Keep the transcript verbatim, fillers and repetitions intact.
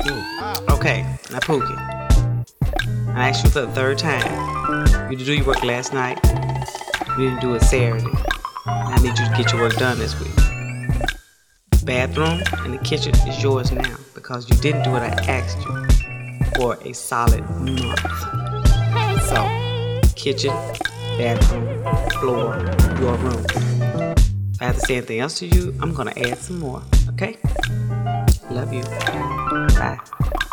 Okay, now Pookie, I asked you for the third time. You did do your work last night. You didn't do it Saturday. I need you to get your work done this week. Bathroom and the kitchen is yours now because you didn't do what I asked you for a solid month. So, kitchen, bathroom, floor, your room. If I have to say anything else to you, I'm gonna add some more, okay? Love you. Bye.